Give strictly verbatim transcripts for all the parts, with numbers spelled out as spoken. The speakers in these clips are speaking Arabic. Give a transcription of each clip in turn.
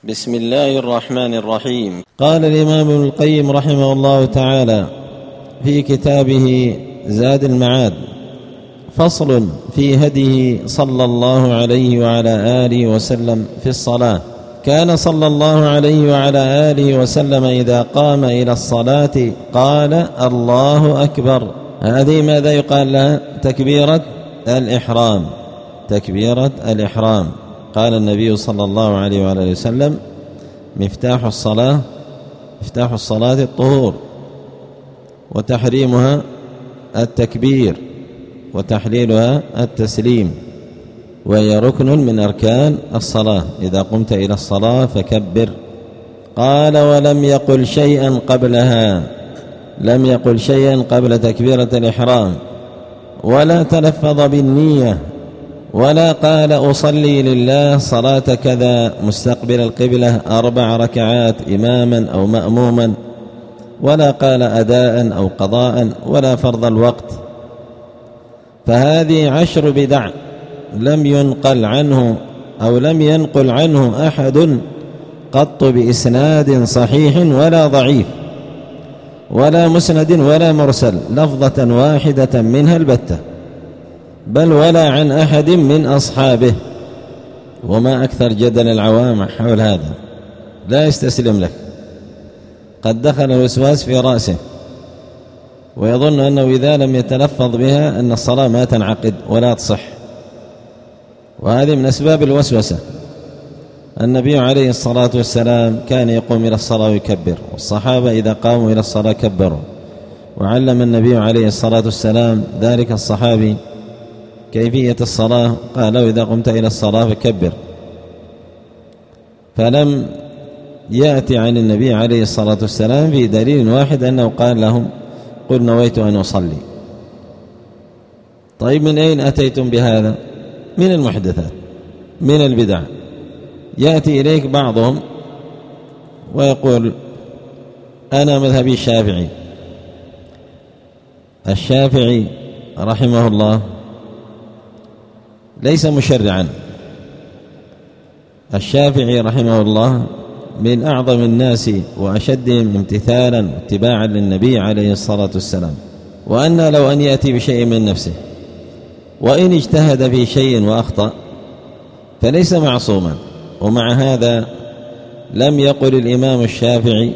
بسم الله الرحمن الرحيم. قال الإمام ابن القيم رحمه الله تعالى في كتابه زاد المعاد: فصل في هديه صلى الله عليه وعلى آله وسلم في الصلاة. كان صلى الله عليه وعلى آله وسلم إذا قام إلى الصلاة قال: الله أكبر. هذه ماذا يقال لها؟ تكبيرة الإحرام. تكبيرة الإحرام. قال النبي صلى الله عليه وعلى آله وسلم: مفتاح الصلاة مفتاح الصلاة الطهور، وتحريمها التكبير، وتحليلها التسليم، وهي ركن من أركان الصلاة. إذا قمت إلى الصلاة فكبر. قال: ولم يقل شيئا قبلها، لم يقل شيئا قبل تكبيرة الإحرام، ولا تلفظ بالنية، ولا قال: أصلي لله صلاة كذا مستقبل القبلة أربع ركعات إماما أو مأموما، ولا قال أداء أو قضاء، ولا فرض الوقت. فهذه عشر بدع لم ينقل عنه أو لم ينقل عنه أحد قط بإسناد صحيح ولا ضعيف، ولا مسند ولا مرسل، لفظة واحدة منها البتة، بل ولا عن أحد من أصحابه. وما أكثر جدل العوام حول هذا، لا يستسلم لك. قد دخل الوسواس في رأسه ويظن أنه إذا لم يتلفظ بها أن الصلاة ما تنعقد ولا تصح، وهذه من أسباب الوسوسة. النبي عليه الصلاة والسلام كان يقوم إلى الصلاة ويكبر، والصحابة إذا قاموا إلى الصلاة كبروا، وعلم النبي عليه الصلاة والسلام ذلك الصحابي كيفية الصلاة، قال له: إذا قمت إلى الصلاة فكبر. فلم يأتي عن النبي عليه الصلاة والسلام في دليل واحد أنه قال لهم: قل نويت أن أصلي. طيب، من أين أتيتم بهذا؟ من المحدثات، من البدع. يأتي إليك بعضهم ويقول: أنا مذهبي الشافعي. الشافعي رحمه الله ليس مشرعا. الشافعي رحمه الله من أعظم الناس وأشدهم امتثالا واتباعا للنبي عليه الصلاة والسلام، وأن لو أن يأتي بشيء من نفسه، وإن اجتهد في شيء وأخطأ فليس معصوما. ومع هذا لم يقل الإمام الشافعي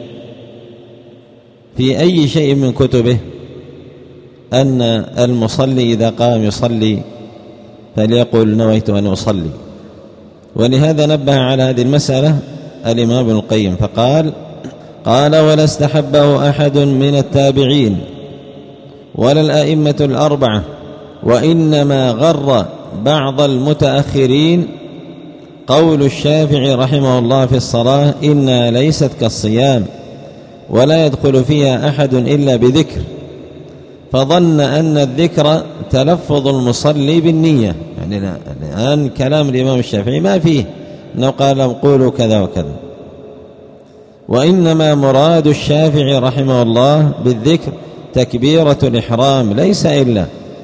في أي شيء من كتبه أن المصلي إذا قام يصلي فليقل نويت أن أصلي. ولهذا نبه على هذه المسألة الإمام ابن القيم فقال: قال: ولا استحبه أحد من التابعين ولا الأئمة الأربعة، وإنما غر بعض المتأخرين قول الشافعي رحمه الله في الصلاة: إنها ليست كالصيام ولا يدخل فيها أحد إلا بذكر، فظن أن الذكر تلفظ المصلي بالنية. يعني الآن كلام الإمام الشافعي ما فيه أنه قال لهم قولوا كذا وكذا، وإنما مراد الشافعي رحمه الله بالذكر تكبيرة الإحرام ليس إلا.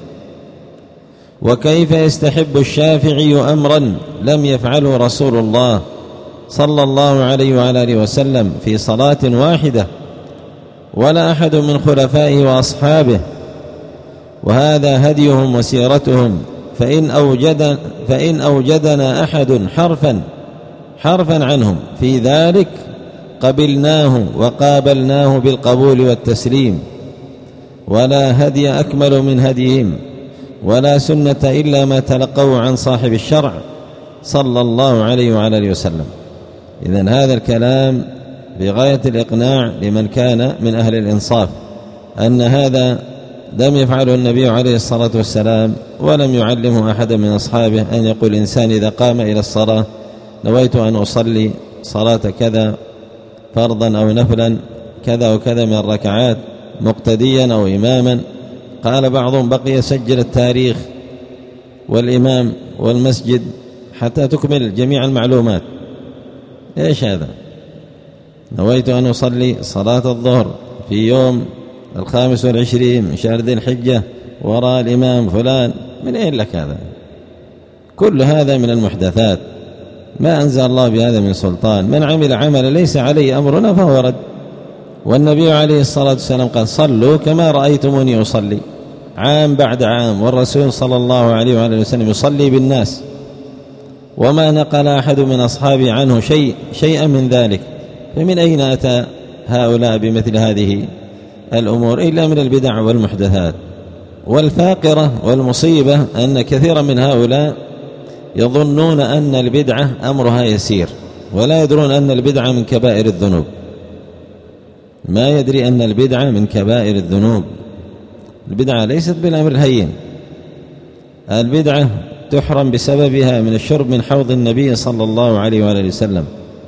وكيف يستحب الشافعي أمرا لم يفعله رسول الله صلى الله عليه وعلى آله وسلم في صلاة واحدة ولا أحد من خلفائه وأصحابه، وهذا هديهم وسيرتهم. فإن أوجد فإن أوجدنا أحد حرفا حرفا عنهم في ذلك قبلناه وقابلناه بالقبول والتسليم، ولا هدي أكمل من هديهم، ولا سنة إلا ما تلقوا عن صاحب الشرع صلى الله عليه وعلى آله وسلم. إذن هذا الكلام بغاية الإقناع لمن كان من أهل الإنصاف، أن هذا لم يفعله النبي عليه الصلاة والسلام، ولم يعلمه أحد من أصحابه أن يقول إنسان إذا قام إلى الصلاة: نويت أن أصلي صلاة كذا فرضا أو نفلا كذا وكذا من الركعات مقتديا أو إماما. قال بعضهم: بقي يسجل التاريخ والإمام والمسجد حتى تكمل جميع المعلومات. إيش هذا؟ نويت أن أصلي صلاة الظهر في يوم الخامس والعشرين من شهر ذي الحجة وراء الإمام فلان. من أين لك هذا؟ كل هذا من المحدثات. ما أنزل الله بهذا من سلطان. من عمل عملا ليس عليه أمرنا فهو رد. والنبي عليه الصلاة والسلام قال صلوا كما رأيتموني أصلي عام بعد عام، والرسول صلى الله عليه وآله وسلم يصلي بالناس، وما نقل أحد من أصحابه عنه شيء شيئا من ذلك. فمن أين أتى هؤلاء بمثل هذه الأمور إلا من البدع والمحدثات؟ والفاقرة والمصيبة أن كثيرا من هؤلاء يظنون أن البدعة أمرها يسير، ولا يدرون أن البدعة من كبائر الذنوب. ما يدري أن البدعة من كبائر الذنوب. البدعة ليست بالأمر الهين. البدعة تحرم بسببها من الشرب من حوض النبي صلى الله عليه وآله وسلم.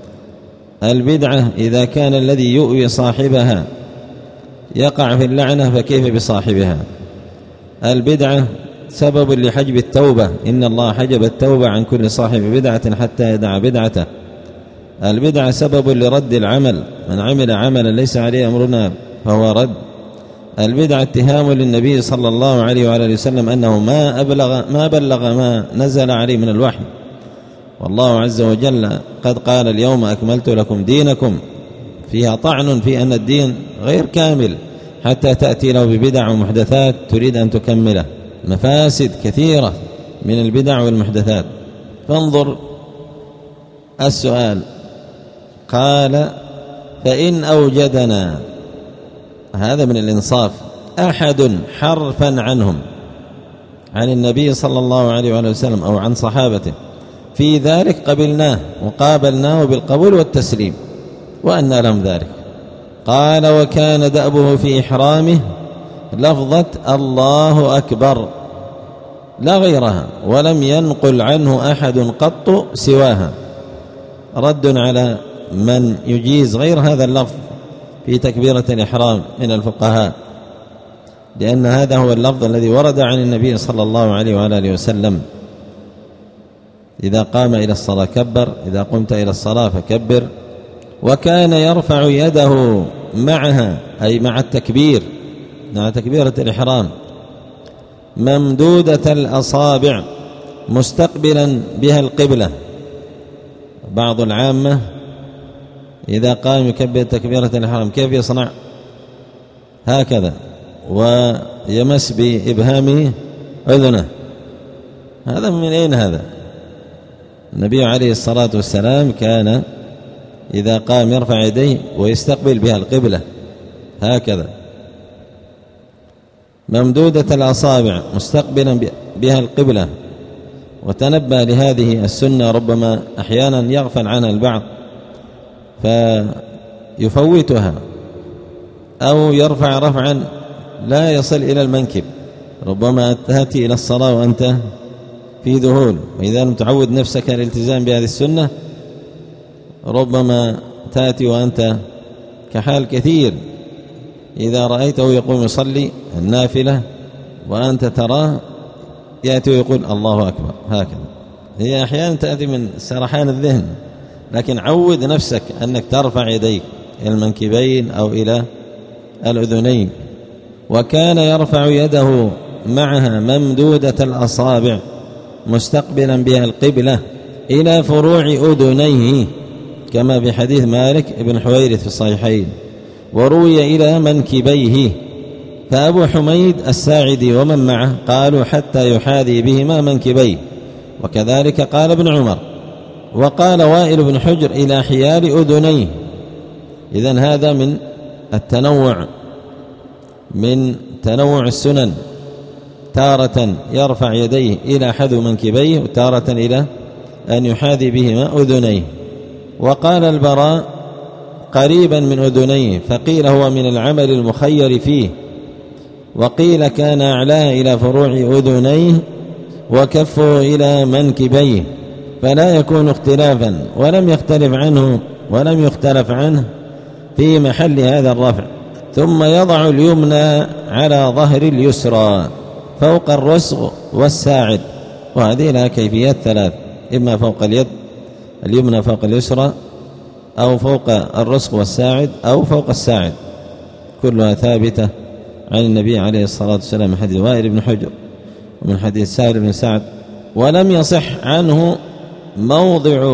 البدعة إذا كان الذي يؤوي صاحبها يقع في اللعنة فكيف بصاحبها؟ البدعة سبب لحجب التوبة، إن الله حجب التوبة عن كل صاحب بدعة حتى يدع بدعته. البدعة سبب لرد العمل، من عمل عملا ليس عليه أمرنا فهو رد. البدعة اتهام للنبي صلى الله عليه وآله وسلم أنه ما أبلغ ما بلغ ما نزل عليه من الوحي، والله عز وجل قد قال اليوم أكملت لكم دينكم، فيها طعن في أن الدين غير كامل حتى تأتي له ببدع ومحدثات تريد أن تكمله. مفاسد كثيرة من البدع والمحدثات. فانظر السؤال، قال فإن أوجدنا، هذا من الإنصاف، أحد حرفا عنهم عن النبي صلى الله عليه وآله وسلم أو عن صحابته في ذلك قبلناه وقابلناه بالقبول والتسليم وأن لهم ذلك. قال وكان دأبه في إحرامه لفظة الله أكبر لا غيرها، ولم ينقل عنه أحد قط سواها. رد على من يجيز غير هذا اللفظ في تكبيرة الإحرام من الفقهاء، لأن هذا هو اللفظ الذي ورد عن النبي صلى الله عليه وآله وسلم: إذا قام إلى الصلاة كبر، إذا قمت إلى الصلاة فكبر. وكان يرفع يده معها، أي مع التكبير، مع تكبيرة الإحرام، ممدودة الأصابع مستقبلا بها القبلة. بعض العامة إذا قام يكبر تكبيرة الإحرام كيف يصنع؟ هكذا، ويمس بإبهامه أذنه. هذا من أين هذا؟ النبي عليه الصلاة والسلام كان إذا قام يرفع يديه ويستقبل بها القبلة هكذا، ممدودة الأصابع مستقبلا بها القبلة. وتنبه لهذه السنة، ربما أحيانا يغفل عنها البعض فيفوتها أو يرفع رفعا لا يصل إلى المنكب، ربما تأتي إلى الصلاة وأنت في ذهول. وإذا لم تعود نفسك الالتزام بهذه السنة ربما تأتي وأنت كحال كثير إذا رأيته يقوم يصلي النافلة وأنت تراه يأتي ويقول الله أكبر هكذا. هي أحيانا تأتي من سرحان الذهن، لكن عود نفسك أنك ترفع يديك إلى المنكبين أو إلى الأذنين. وكان يرفع يده معها ممدودة الأصابع مستقبلا بها القبلة إلى فروع أذنيه، كما في حديث مالك بن حويرث في الصحيحين. وروي إلى منكبيه. فأبو حميد الساعدي ومن معه قالوا حتى يحاذي بهما منكبيه، وكذلك قال ابن عمر. وقال وائل بن حجر إلى حيال أذنيه. إذن هذا من التنوع، من تنوع السنن، تارة يرفع يديه إلى حذو منكبيه وتارة إلى أن يحاذي بهما أذنيه. وقال البراء قريبا من أذنيه، فقيل هو من العمل المخير فيه، وقيل كان أعلاه إلى فروع أذنيه وكفه إلى منكبيه، فلا يكون اختلافا. ولم يختلف عنه ولم يختلف عنه في محل هذا الرفع. ثم يضع اليمنى على ظهر اليسرى فوق الرسغ والساعد، وهذه لها كيفيات ثلاث: إما فوق اليد اليمنى فوق اليسرى، أو فوق الرسغ والساعد، أو فوق الساعد. كلها ثابتة عن النبي عليه الصلاة والسلام من حديث وائل بن حجر ومن حديث سهل بن سعد. ولم يصح عنه موضع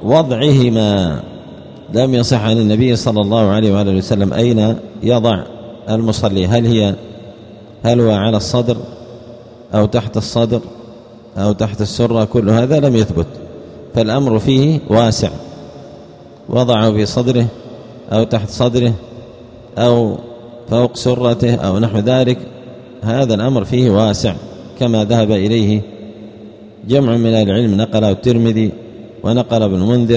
وضعهما. لم يصح عن النبي صلى الله عليه وآله وسلم أين يضع المصلي، هل هي هل هو على الصدر أو تحت الصدر أو تحت السرة، كل هذا لم يثبت، فالأمر فيه واسع، وضعه في صدره أو تحت صدره أو فوق سرته أو نحو ذلك، هذا الأمر فيه واسع كما ذهب إليه جمع من العلم، نقله الترمذي ونقل ابن المنذر.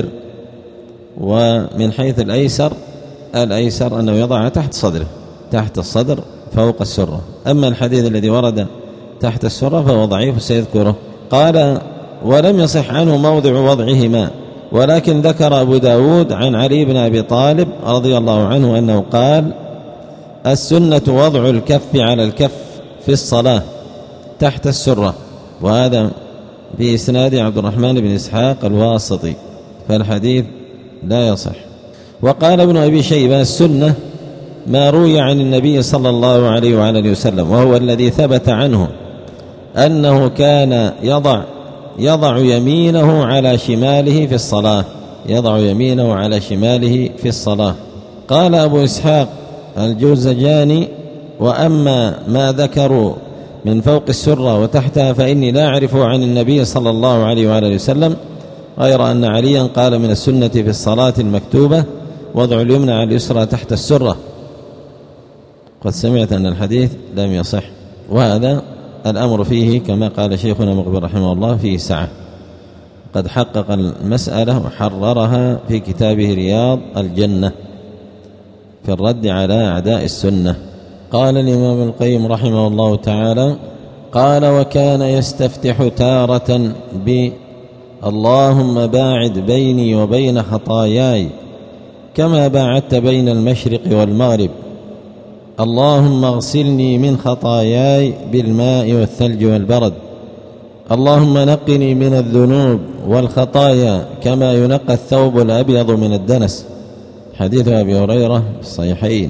ومن حيث الأيسر الأيسر أنه يضعها تحت صدره، تحت الصدر فوق السرة. أما الحديث الذي ورد تحت السرة فهو ضعيف سيذكره. قال ولم يصح عنه موضع وضعهما، ولكن ذكر أبو داود عن علي بن أبي طالب رضي الله عنه أنه قال السنة وضع الكف على الكف في الصلاة تحت السرة، وهذا في إسناد عبد الرحمن بن إسحاق الواسطي، فالحديث لا يصح. وقال ابن أبي شيبة السنة ما روي عن النبي صلى الله عليه وعلى وسلم، وهو الذي ثبت عنه أنه كان يضع يضع يمينه على شماله في الصلاة، يضع يمينه على شماله في الصلاة. قال أبو إسحاق الجوزجاني وأما ما ذكروا من فوق السرة وتحتها فإني لا أعرفه عن النبي صلى الله عليه وآله وسلم، غير أن عليا قال من السنة في الصلاة المكتوبة وضع اليمنى على اليسرى تحت السرة. قد سمعت أن الحديث لم يصح، وهذا الأمر فيه كما قال شيخنا مقبل رحمه الله فيه سعة، قد حقق المسألة وحررها في كتابه رياض الجنة في الرد على أعداء السنة. قال الإمام القيم رحمه الله تعالى قال وكان يستفتح تارة ب اللهم باعد بيني وبين خطاياي كما باعدت بين المشرق والمغرب، اللهم اغسلني من خطاياي بالماء والثلج والبرد، اللهم نقني من الذنوب والخطايا كما ينقى الثوب الأبيض من الدنس. حديث أبي هريرة في الصحيحين،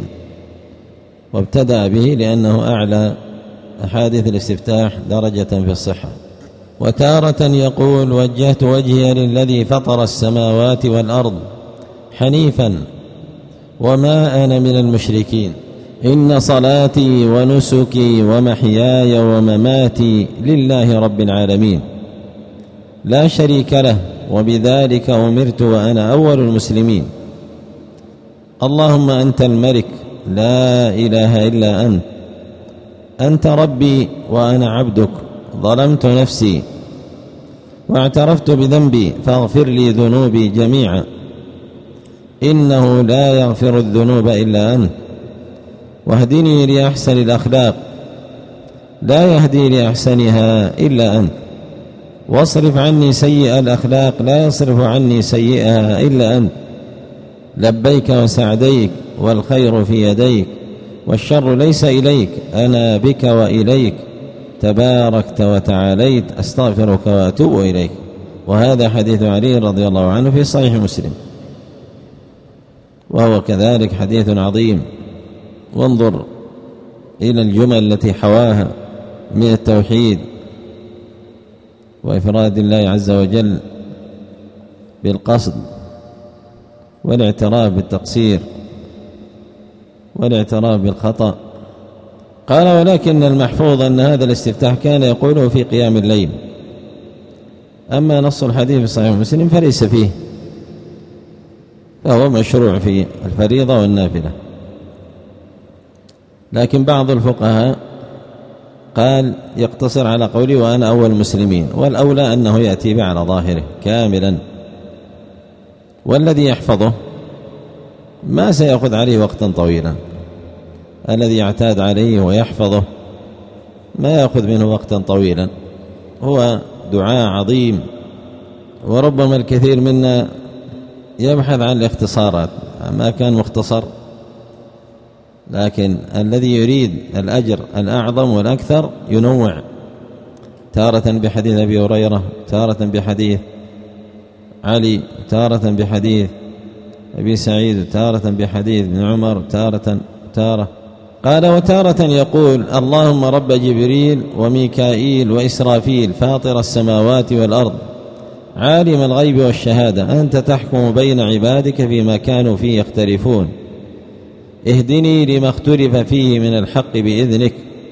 وابتدأ به لأنه أعلى أحاديث الاستفتاح درجة في الصحة. وتارة يقول وجهت وجهي للذي فطر السماوات والأرض حنيفا وما أنا من المشركين، إن صلاتي ونسكي ومحياي ومماتي لله رب العالمين لا شريك له وبذلك أمرت وأنا أول المسلمين، اللهم أنت الملك لا إله إلا أنت، أنت ربي وأنا عبدك، ظلمت نفسي واعترفت بذنبي فاغفر لي ذنوبي جميعا، إنه لا يغفر الذنوب إلا أنت، واهدني لأحسن الأخلاق لا يهدي لأحسنها إلا أنت، واصرف عني سيئ الأخلاق لا يصرف عني سيئها إلا أنت، لبيك وسعديك والخير في يديك والشر ليس إليك، أنا بك وإليك تباركت وتعاليت، أستغفرك وأتوب إليك. وهذا حديث علي رضي الله عنه في صحيح مسلم، وهو كذلك حديث عظيم. وانظر إلى الجمل التي حواها من التوحيد وإفراد الله عز وجل بالقصد والاعتراف بالتقصير والاعتراف بالخطأ. قال ولكن المحفوظ أن هذا الاستفتاح كان يقوله في قيام الليل، أما نص الحديث في صحيح مسلم فليس فيه، فهو مشروع في الفريضة والنافلة. لكن بعض الفقهاء قال يقتصر على قوله وأنا أول المسلمين، والأولى أنه يأتي به على ظاهره كاملا، والذي يحفظه ما سيأخذ عليه وقتا طويلا، الذي يعتاد عليه ويحفظه ما يأخذ منه وقتا طويلا، هو دعاء عظيم. وربما الكثير منا يبحث عن الاختصارات، ما كان مختصر، لكن الذي يريد الأجر الأعظم والأكثر ينوع، تارة بحديث أبي هريرة، تارة بحديث علي، تارة بحديث أبي سعيد، تارة بحديث ابن عمر، تارة تارة قال وتارة يقول اللهم رب جبريل وميكائيل وإسرافيل فاطر السماوات والأرض عالم الغيب والشهادة أنت تحكم بين عبادك فيما كانوا فيه يختلفون اهدني لما اختلف فيه من الحق بإذنك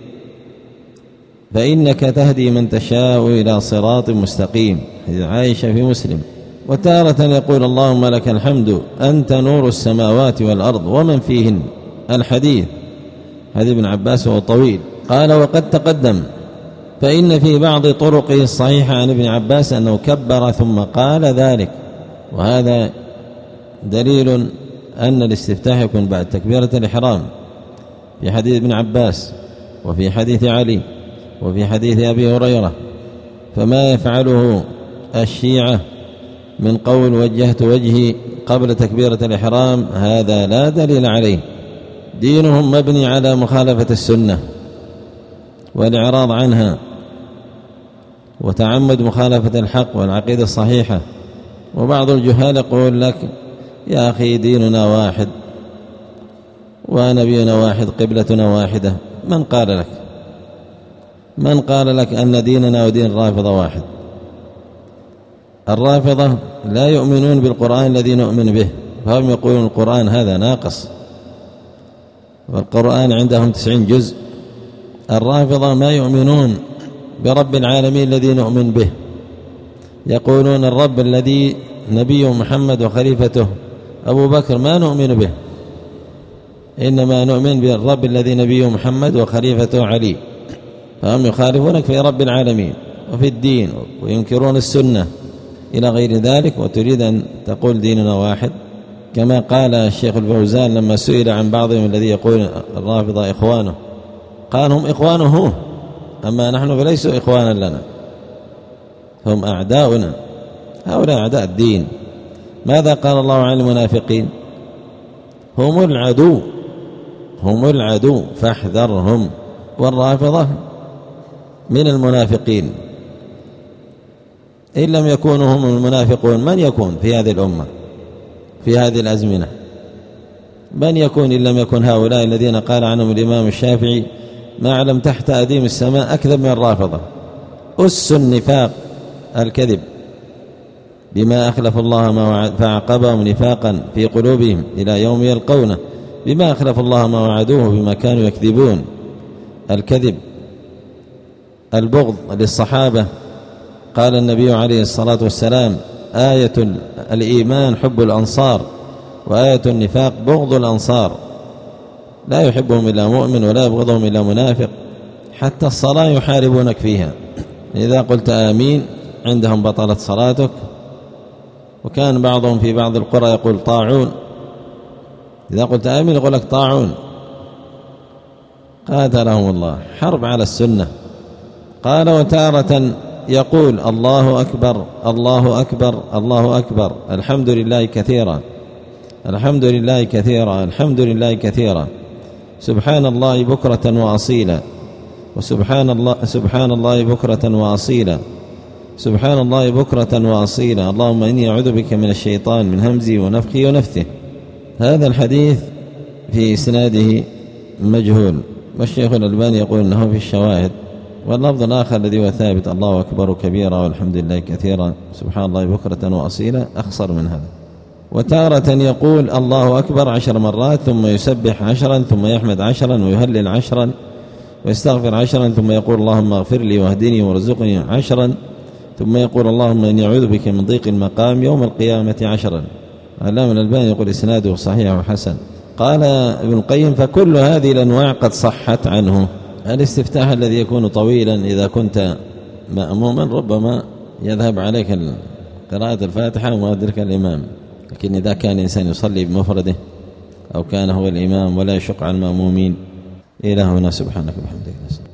فإنك تهدي من تشاء إلى صراط مستقيم. عائشة في مسلم. وتارة يقول اللهم لك الحمد أنت نور السماوات والأرض ومن فيهن. الحديث حديث ابن عباس وهو طويل. قال وقد تقدم فإن في بعض طرقه الصحيحة عن ابن عباس أنه كبر ثم قال ذلك، وهذا دليل أن الاستفتاح يكون بعد تكبيرة الإحرام في حديث ابن عباس وفي حديث علي وفي حديث أبي هريرة. فما يفعله الشيعة من قول وجهت وجهي قبل تكبيرة الإحرام هذا لا دليل عليه. دينهم مبني على مخالفة السنة والإعراض عنها وتعمد مخالفة الحق والعقيدة الصحيحة. وبعض الجهال يقول لك يا أخي ديننا واحد ونبينا واحد قبلتنا واحدة. من قال لك من قال لك أن ديننا ودين الرافضة واحد؟ الرافضة لا يؤمنون بالقرآن الذي نؤمن به، فهم يقولون القرآن هذا ناقص والقرآن عندهم تسعين جزء. الرافضة ما يؤمنون برب العالمين الذي نؤمن به، يقولون الرب الذي نبيه محمد وخليفته أبو بكر ما نؤمن به، إنما نؤمن بالرب الذي نبيه محمد وخليفته علي. فهم يخالفونك في رب العالمين وفي الدين وينكرون السنة إلى غير ذلك، وتريد أن تقول ديننا واحد. كما قال الشيخ الفوزان لما سئل عن بعضهم الذي يقول الرافضة إخوانه، قال هم إخوانه أما نحن فليسوا إخوانا لنا، هم أعداؤنا، هؤلاء أعداء الدين. ماذا قال الله عن المنافقين؟ هم العدو هم العدو فاحذرهم. والرافضة من المنافقين، إن لم يكونوا هم المنافقون من يكون في هذه الأمة في هذه الأزمنة؟ من يكون إن لم يكن هؤلاء الذين قال عنهم الإمام الشافعي ما أعلم تحت أديم السماء أكذب من الرافضة. أس النفاق الكذب بما أخلف الله ما وعد فعقبهم نفاقا في قلوبهم إلى يوم يلقونه بما أخلف الله ما وعدوه بما كانوا يكذبون. الكذب. البغض للصحابة، قال النبي عليه الصلاة والسلام آية الإيمان حب الأنصار وآية النفاق بغض الأنصار، لا يحبهم إلا مؤمن ولا يبغضهم إلا منافق. حتى الصلاة يحاربونك فيها، إذا قلت آمين عندهم بطلت صلاتك. وكان بعضهم في بعض القرى يقول طاعون، إذا قلت آمين يقول لك طاعون. قاتلهم الله، حرب على السنة. قال وتارة يقول الله أكبر الله أكبر الله أكبر الحمد لله كثيرا الحمد لله كثيرا الحمد لله كثيرا سبحان الله بكرة وأصيلا وسبحان الله سبحان الله بكرة وأصيلا سبحان الله بكرة وأصيلا اللهم إني أعوذ بك من الشيطان من همزي ونفخي ونفثه. هذا الحديث في إسناده مجهول، والشيخ الألباني يقول أنه في الشواهد. واللفظ الآخر الذي هو ثابت الله أكبر كبيرا والحمد لله كثيرا سبحان الله بكرة وأصيلا أخصر من هذا. وتارة يقول الله أكبر عشر مرات ثم يسبح عشرا ثم يحمد عشرا ويهلل عشرا ويستغفر عشرا ثم يقول اللهم اغفر لي واهدني وارزقني عشرا ثم يقول اللهم إني أعوذ بك من ضيق المقام يوم القيامة عشرا. علامة الألباني يقول إسناده صحيح وحسن. قال ابن القيم فكل هذه الأنواع قد صحت عنه. الاستفتاح الذي يكون طويلا إذا كنت مأموما ربما يذهب عليك قراءة الفاتحة وما أدرك الإمام، لكن إذا كان إنسان يصلي بمفرده أو كان هو الإمام ولا يشق على المأمومين. إلى هنا سبحانك وبحمدك.